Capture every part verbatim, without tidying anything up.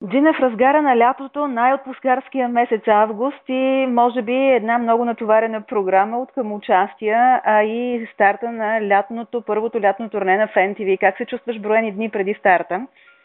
Джина, в разгара на лятото, най-отпускарския месец август и може би една много натоварена програма от към участия, а и старта на лятното, първото лятно турне на Фен ти ви. Как се чувстваш броени дни преди старта?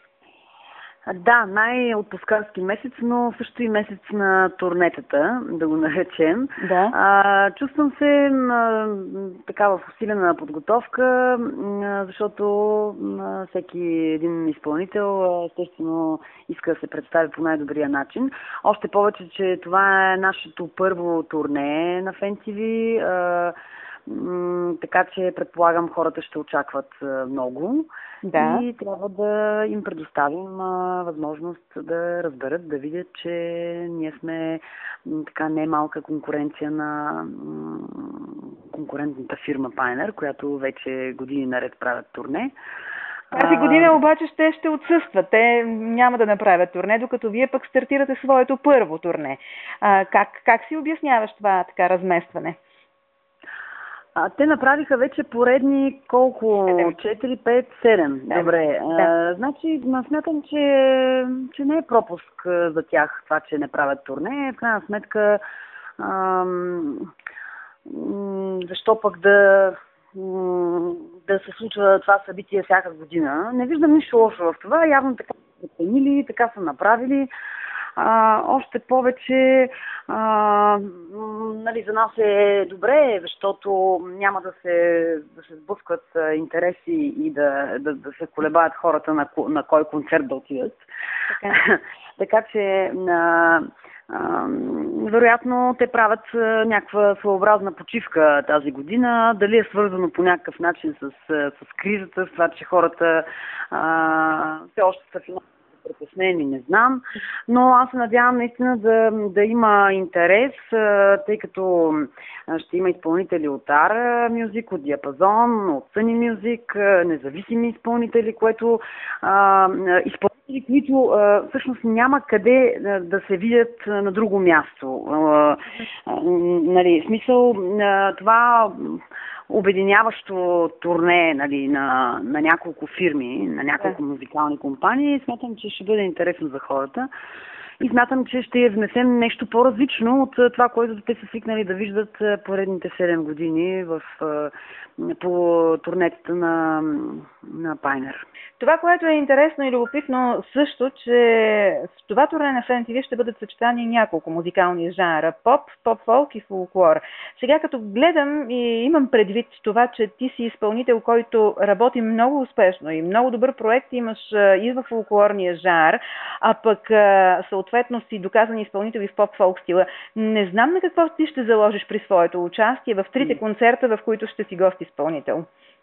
Да, най-отпускарски месец, но също и месец на турнетата, да го наречем. Да. А, чувствам се а, така в усилена подготовка, а, защото а, всеки един изпълнител естествено иска да се представи по най-добрия начин. Още повече, че това е нашето първо турне на Фен ти ви, а, м- така че предполагам хората ще очакват а, много. Да. И трябва да им предоставим а, възможност да разберат, да видят, че ние сме м, така немалка конкуренция на м, конкурентната фирма Pioneer, която вече години наред правят турне. Тази година обаче ще ще отсъстват. Те няма да направят турне, докато вие пък стартирате своето първо турне. А, как, как си обясняваш това така разместване? А, те направиха вече поредни колко? четири, пет, седем. Добре. Да. А, значи, смятам, че, че не е пропуск за тях това, че не правят турне. В крайна сметка, ам, защо пък да, да се случва това събитие всяка година. Не виждам нищо лошо в това. Явно така са оценили, така са направили. А, още повече а, нали, за нас е добре, защото няма да се, да се сблъскват интереси и да, да, да се колебаят хората на, на кой концерт да отидат. Така, така че а, а, вероятно те правят някаква своеобразна почивка тази година. Дали е свързано по някакъв начин с, с кризата, с това, че хората а, все още са финансово притеснени, не знам, но аз се надявам наистина да, да има интерес, тъй като ще има изпълнители от Ара Music, от Диапазон, от Sunny Music, независими изпълнители, което а, изпълнители, които а, всъщност няма къде да се видят на друго място. А, а, нали, в смисъл, а, това обединяващо турне, нали, на, на няколко фирми, на няколко музикални компании. Смятам, че ще бъде интересно за хората. И смятам, че ще внесем нещо по-различно от това, което те са свикнали да виждат поредните седем години в, по турнетата на, на Pioneer. Това, което е интересно и любопитно също, че в това турне на Фен ти ви ще бъдат съчетани няколко музикални жанра – поп, поп-фолк и фолклор. Сега като гледам и имам предвид това, че ти си изпълнител, който работи много успешно и много добър проект имаш и в фолклорния жанр, а пък съответно си доказан изпълнител и в поп-фолк стила. Не знам на какво ти ще заложиш при своето участие в трите концерта, в които ще си гост изпълнител.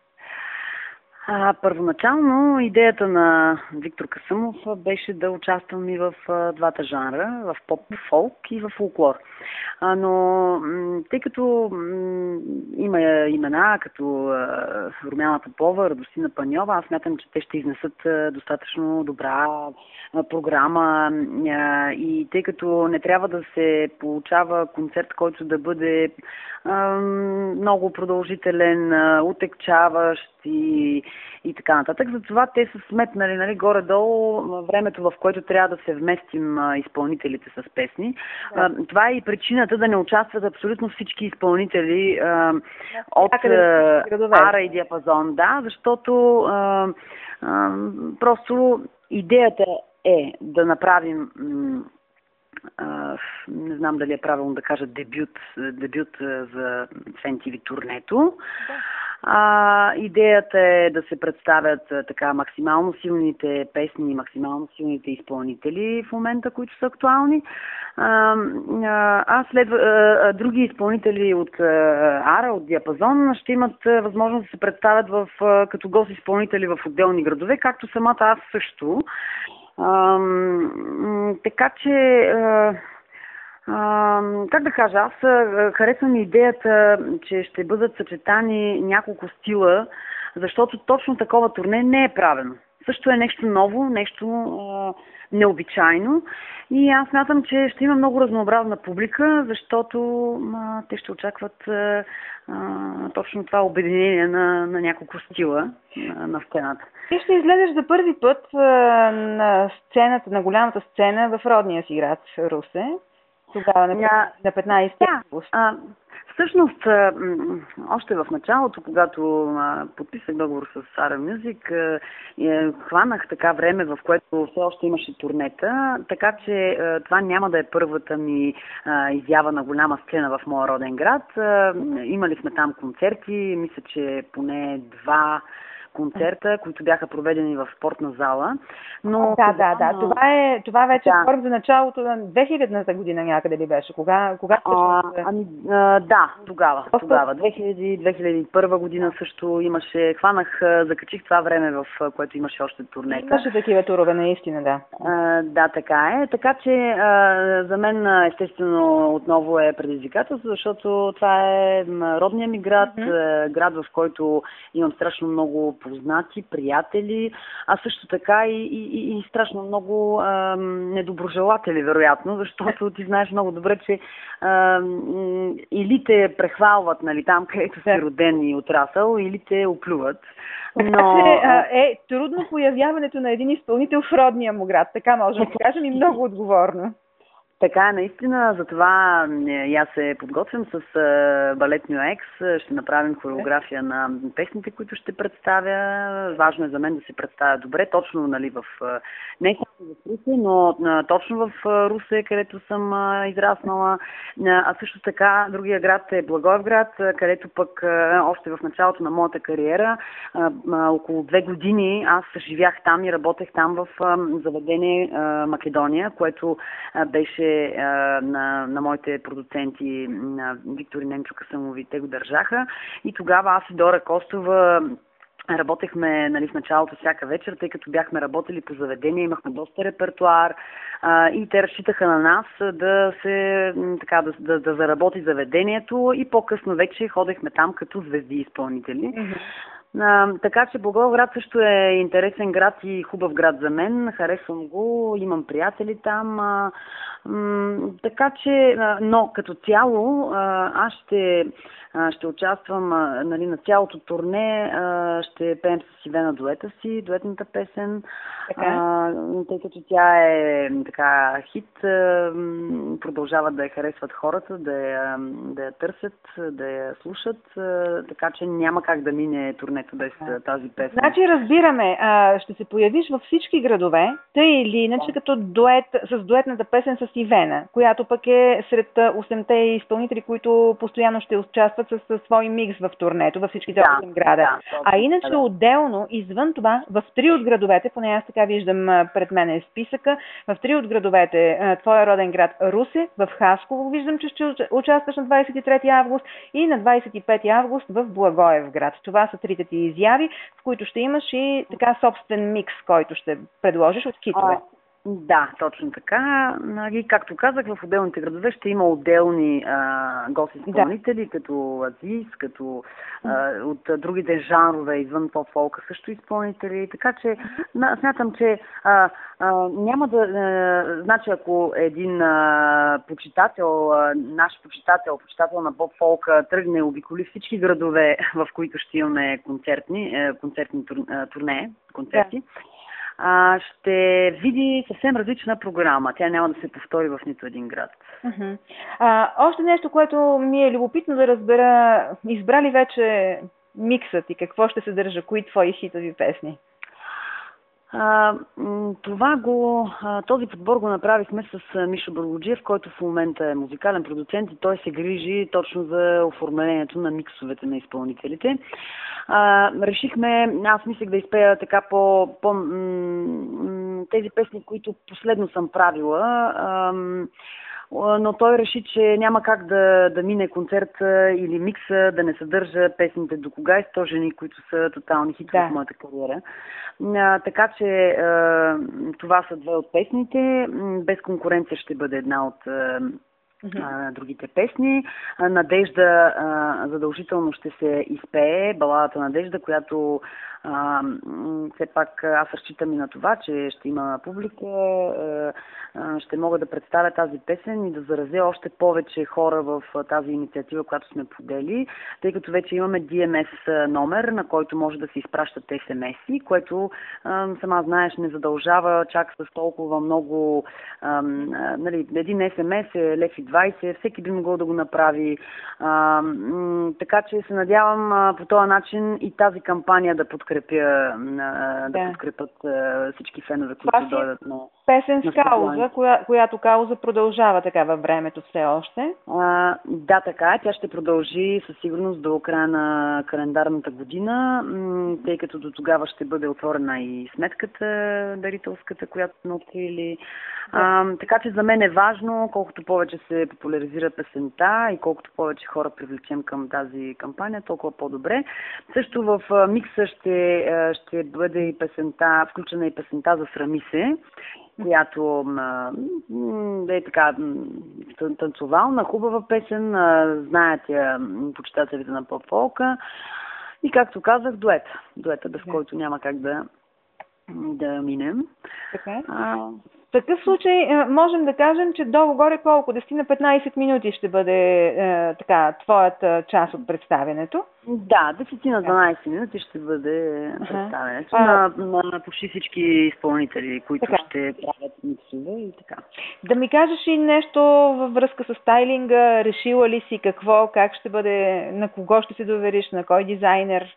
А, първоначално идеята на Виктор Касъмов беше да участвам и в а, двата жанра, в поп-фолк и в фолклор. А, но м- тъй като м- има имена като а, Румяна Попова, Радостина Паньова, аз смятам, че те ще изнесат а, достатъчно добра а, програма а, и тъй като не трябва да се получава концерт, който да бъде а, много продължителен, а, утекчаващ и и така нататък. Затова те са сметнали, нали, горе-долу времето, в което трябва да се вместим а, изпълнителите с песни. Да. А, това е и причината да не участват абсолютно всички изпълнители а, да, от а, Ара и Диапазон. Да, защото а, а, просто идеята е да направим Uh, не знам дали е правилно да кажа дебют, дебют за Фен ти ви турнето. Да. А, идеята е да се представят а, така максимално силните песни, максимално силните изпълнители в момента, които са актуални. А, а след а, други изпълнители от а, Ара, от Диапазон ще имат а, възможност да се представят в, а, като гост изпълнители в отделни градове, както самата аз също. А, така че а, а, как да кажа, аз харесвам идеята, че ще бъдат съчетани няколко стила, защото точно такова турне не е правено. също е нещо ново, нещо а, необичайно. И аз смятам, че ще има много разнообразна публика, защото а, те ще очакват а, а, точно това обединение на, на няколко стила на, на сцената. Ти ще излезеш за първи път а, на сцената, на голямата сцена в родния си град Русе. Тогава на, на петнайсети август. Да, всъщност, още в началото, когато а, подписах договор с Ара Мюзик, е, хванах така време, в което все още имаше турнета, така че а, това няма да е първата ми а, изява на голяма сцена в моя роден град. А, имали сме там концерти, мисля, че поне два концерта, които бяха проведени в спортна зала. Но да, да, да. Това, е, това вече да. говорим за началото на две хилядната година някъде ли беше? Кога, кога а, ами, а, да, тогава. Просто... тогава. две хиляди - две хиляди и първа година също имаше, хванах, закачих това време, в което имаше още турнета. Имаше такива турове, наистина, да. А, да, така е. Така че а, за мен естествено отново е предизвикателство, защото това е родния ми град, mm-hmm. град, в който имам страшно много познати, приятели, а също така и, и, и страшно много а, недоброжелатели, вероятно, защото ти знаеш много добре, че а, или те прехвалват, нали, там, където си роден и отрасъл, или те оплюват. Но... Така че е трудно появяването на един изпълнител в родния му град, така можем да кажем, и много отговорно. Така е, наистина, затова и аз се подготвям с а, балет Ню Екс. Ще направим хореография на песните, които ще представя. Важно е за мен да се представя добре, точно, нали, в, не само в Русе, но а, точно в Русе, където съм а, израснала. А също така, другия град е Благоевград, където пък а, още в началото на моята кариера, а, а, около две години, аз живях там и работех там в а, заведение а, Македония, което а, беше На, на моите продуценти, на Виктор и Ненчо Касъмови, те го държаха. И тогава аз и Дора Костова работехме, нали, в началото всяка вечер, тъй като бяхме работили по заведения, имахме доста репертуар а, и те разчитаха на нас да се така да, да, да заработи заведението и по-късно вече ходехме там като звезди изпълнители. Mm-hmm. А, така че Благоевград също е интересен град и хубав град за мен. Харесвам го, имам приятели там. А, м- така че, а, но като цяло а, аз ще, а, ще участвам а, нали, на цялото турне. А, ще пеем с Ивена дуета си, дуетната песен. А, тъй като тя е така хит, а, продължават да я харесват хората, да я, да я търсят, да я слушат. А, така че няма как да мине турне без тази песен. Значи разбираме, а, ще се появиш във всички градове, тъй или иначе да. Като дует, с дуетната песен с Ивена, която пък е сред осемте изпълнители, които постоянно ще участват с, с свой микс в турнето, във всичките да, осем града. Да, а иначе да. Отделно, извън това, в три от градовете, поне аз така виждам пред мен е списъка, в три от градовете, твоя роден град Русе, в Хасково виждам, че ще участваш на двадесет и трети август и на двадесет и пети август в Благоевград. Това са трите ти изяви, в които ще имаш и така собствен микс, който ще предложиш от хитове. Да, точно така. И както казах, в отделните градове ще има отделни гост-изпълнители, да. Като Азис, като а, от другите жанрове извън поп-фолка също изпълнители. Така че смятам, че а, а, няма да... А, значи, ако един а, почитател, а, наш почитател, почитател на поп-фолка тръгне, обиколи всички градове, в които ще имаме концертни, концертни тур, турне, концерти, да. Ще види съвсем различна програма. Тя няма да се повтори в нито един град. Uh-huh. А, още нещо, което ми е любопитно да разбера. Избрали вече миксът и какво ще съдържа, кои твои хитови песни? А, това го, този подбор го направихме с Мишо Бъргоджиев, който в момента е музикален продуцент и той се грижи точно за оформлението на миксовете на изпълнителите. А, решихме, аз мислех да изпея така по, по м- тези песни, които последно съм правила, а, но той реши, че няма как да, да мине концерт или микса, да не съдържа песните "До кога и сто жени", които са тотални хитове да. В моята кариера. А, така че а, това са две от песните. Без конкуренция ще бъде една от а, а, другите песни. А, Надежда а, задължително ще се изпее, баладата Надежда, която а, м, все пак аз разчитам и на това, че ще има публика, а, а, ще мога да представя тази песен и да заразя още повече хора в а, тази инициатива, която сме подели, тъй като вече имаме Ди Ем Ес номер, на който може да се изпращат Ес Ем Ес-и, което а, сама знаеш не задължава чак с толкова много, а, а, нали, един Ес Ем Ес е лев и двайсет, всеки би могъл да го направи. А, м, така че се надявам а, по този начин и тази кампания да подкрепя, а, да, Да. подкрепят а, всички фенове, които Това си дойдат на песен на с кауза, стадионите. коя, която кауза продължава така във времето все още. А, да, така е. Тя ще продължи със сигурност до края на календарната година, м, тъй като до тогава ще бъде отворена и сметката дарителската, която сме открили. А, така че за мен е важно, колкото повече се популяризира песента и колкото повече хора привлечем към тази кампания, толкова по-добре. Също в а, микса ще, а, ще бъде и песента, включена и песента за Срами се, която а, м, е така м, тан- танцовална, хубава песен, а, знаят я м, почитателите на поп-фолка. И както казах, дует. Дуета, без Да. който няма как да, да минем. Така. А, В такъв случай е, можем да кажем, че долу-горе колко, десет на петнайсет минути ще бъде е, така, твоята част от представянето. да, десет на дванайсет минути ще бъде Ага. представянето А, на, на почти всички изпълнители, които така. ще правят миксове и така. Да ми кажеш и нещо във връзка с стайлинга, решила ли си какво, как ще бъде, на кого ще се довериш, на кой дизайнер?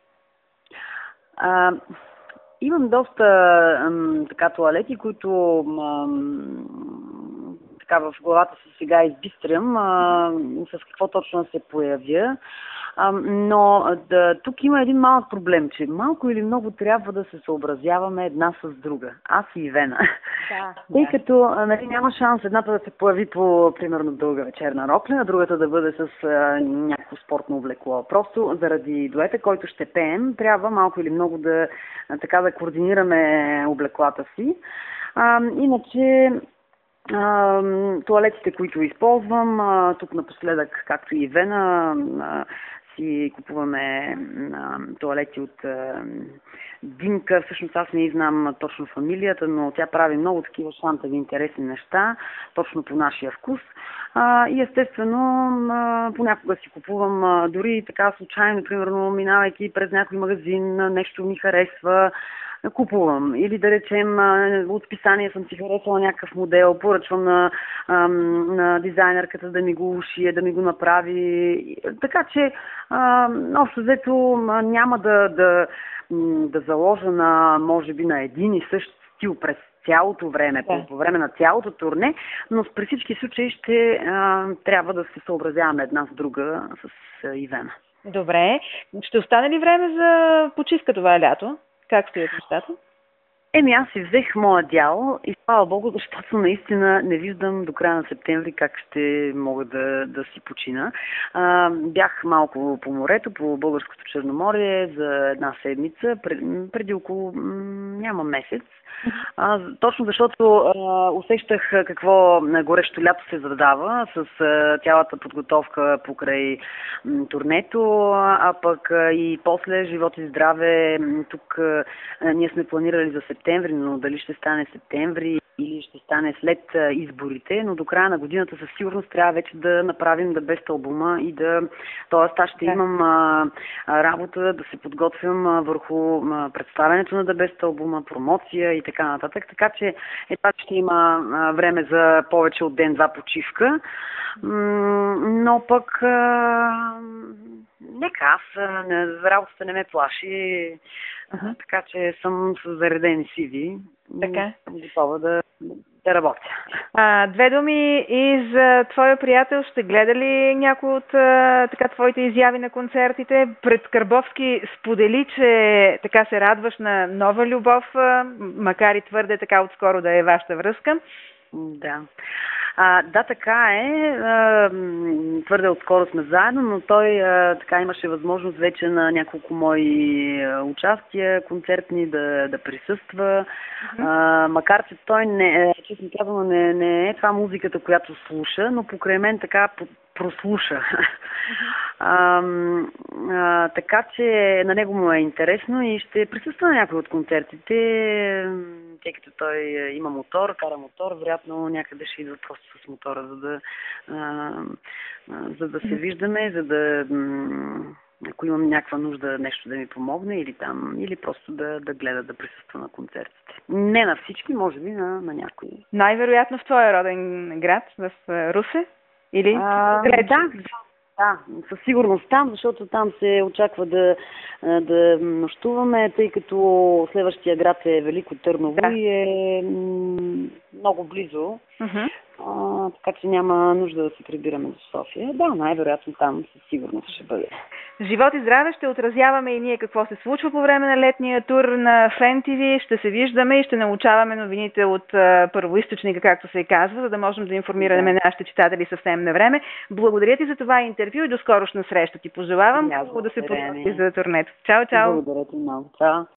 А, имам доста ам, така тоалети, които ам, така в главата си сега избистрям а, с какво точно да се появя. А, но да, тук има един малък проблем, че малко или много трябва да се съобразяваме една с друга. Аз и Ивена. Да, Тъй да. като а, нали, няма шанс едната да се появи по, примерно, дълга вечерна рокля, а другата да бъде с а, някакво спортно облекло. Просто заради дуета, който ще пеем, трябва малко или много да, а, така, да координираме облеклата си. А, иначе а, тоалетите, които използвам, а, тук напоследък, както и Ивена, а, си купуваме а, тоалети от а, Димка. Всъщност аз не знам точно фамилията, но тя прави много такива шантави интересни неща, точно по нашия вкус. А, и естествено, а, понякога си купувам а, дори така случайно, примерно, минавайки през някой магазин, нещо ми харесва, купувам. Или да речем, от списание съм си харесала някакъв модел, поръчвам на, на дизайнерката да ми го ушие, да ми го направи. Така че, общо взето, няма да, да, да заложа на, може би, на един и същ стил през цялото време, Да. по, по време на цялото турне, но при всички случаи ще а, трябва да се съобразяваме една с друга с а, Ивена. Добре. Ще остане ли време за почивка това лято? Как стоят нещата? Еми, аз си взех моя дял и слава Богу, защото наистина не виждам до края на септември как ще мога да, да си почина. А, бях малко по морето, по Българското Черноморие за една седмица, пред, преди около м, няма месец. А, точно защото а, усещах какво горещо лято се задава с а, цялата подготовка покрай м, турнето, а пък а, и после живот и здраве. Тук а, ние сме планирали за септември, но дали ще стане септември или ще стане след а, изборите, но до края на годината със сигурност трябва вече да направим да Best албума и да... Тоест аз ще Да. имам а, а, работа да се подготвям а, върху а, представянето на The Best албума, промоция и така нататък. Така че едва ще има а, време за повече от ден-два почивка. М- но пък а, нека аз, а, не, работата не ме плаши, а, така че съм с заредени сиви. Така. Съм готова да, да работя. А, две думи и за твоя приятел. Ще гледа ли някой от а, така, твоите изяви на концертите? Пред Карбовски сподели, че така се радваш на нова любов, а, макар и твърде така отскоро да е вашата връзка. Да. А, да, така е. А, м, твърде отскоро сме заедно, но той а, така имаше възможност вече на няколко мои а, участия, концертни, да, да присъства. Мгм. А, макар че той не, е, честно казвам, не, не е това музиката, която слуша, но покрай мен така по- прослуша. Мгм. А, м, а, така че на него му е интересно и ще присъства на някои от концертите, м, тъй като той е, има мотор, кара мотор, вероятно някъде ще идва просто с мотора, за да, а, а, за да се виждаме, за да, м, ако имам някаква нужда нещо да ми помогне или там, или просто да, да гледа, да присъства на концертите. Не на всички, може би на, на някои. Най-вероятно в твоя роден град, в а, Русе? Или А, далеч? да, да, със сигурност там, защото там се очаква да, а, да нощуваме, тъй като следващия град е Велико Търново Да. и е м, много близо, Мгм. а, така че няма нужда да се прибираме до София. Да, най-вероятно там със сигурност ще бъде. Живот и здраве, ще отразяваме и ние какво се случва по време на летния тур на Фен Ти Ви. Ще се виждаме и ще научаваме новините от а, първоизточника, както се казва, за да можем да информираме Да. нашите читатели съвсем на време. Благодаря ти за това интервю и до скорошна среща. Ти пожелавам И аз хубаво да се благодаря подготвиш ви. за турнето. Чао, чао! Благодаря ти много. Чао.